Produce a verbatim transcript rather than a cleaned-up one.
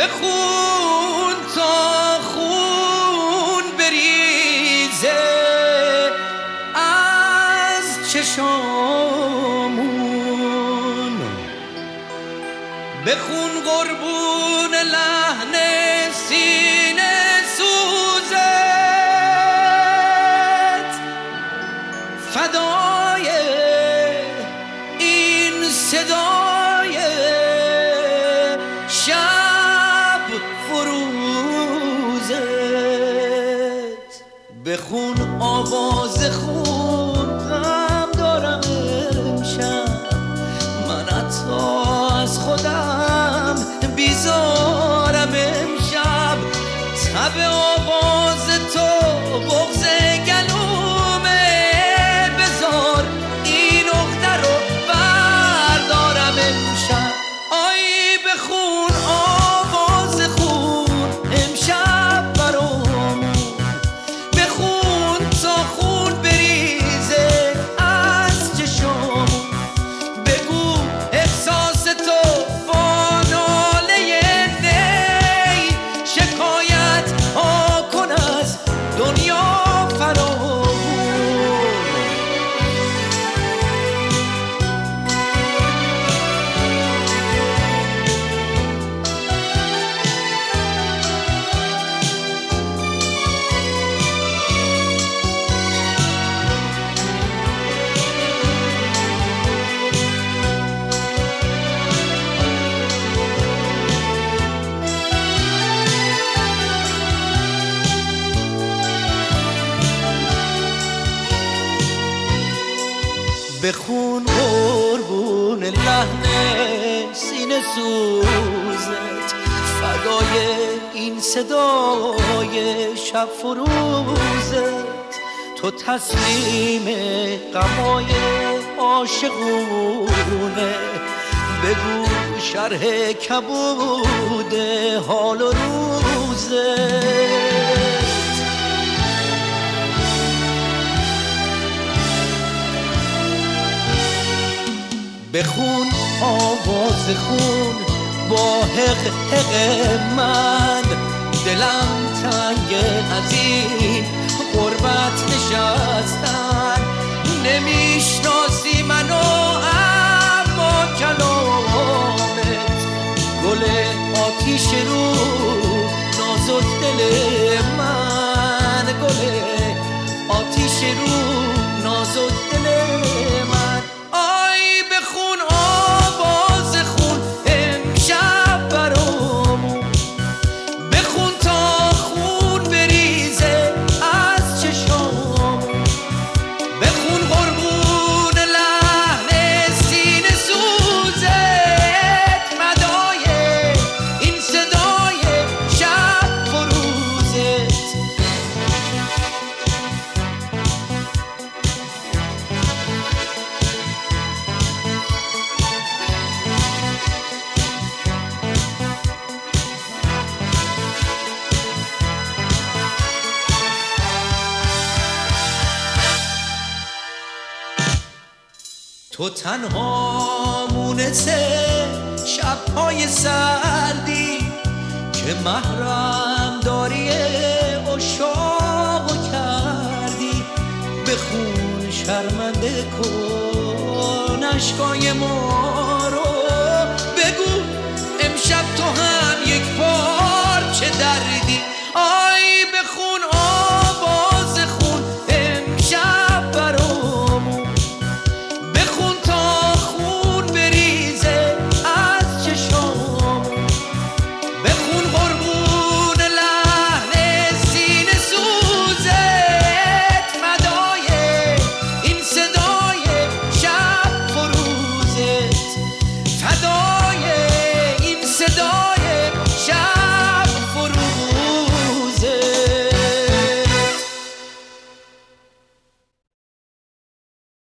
بخون تا خون بریزه از چشامون، بخون قربون لحن سینه سوزت، فدای این صدای شب فروزت. بخون آواز خون غم دارم امشب، من حتی از خودم بیزارم امشب. تب آواز تو بغض گلومه، بذار این عقده رو بردارم امشب. آی بخون آواز خون امشب برامون، بخون تا خون بریزه از چشامون. بگو احساس تو با ناله نی، شکایت ها کن از دنیا فرامون. بخون قربون لحن سینه سوزت، فدای این صدای شب فروزت. تو تسلیم غمای عاشقونه، بگو شرح کبود حال و روزت. بخون آواز خون با حق حق من، دلم تنگ از این غربت نشستن. نمیشناسی منو اما کلامت، گل آتیش رو نازک دل من، گل آتیش رو نازک دل من. بخون آواز خون امشب برامون، بخون تا خون بریزه از چشامون. بخون قربون لحن سینه سوزت، فدای این صدای شب فروزت. تو تنها مونسه شب‌های سردی، که محرم داری عشاقو کردی. بخون شرمنده کن اشکای ما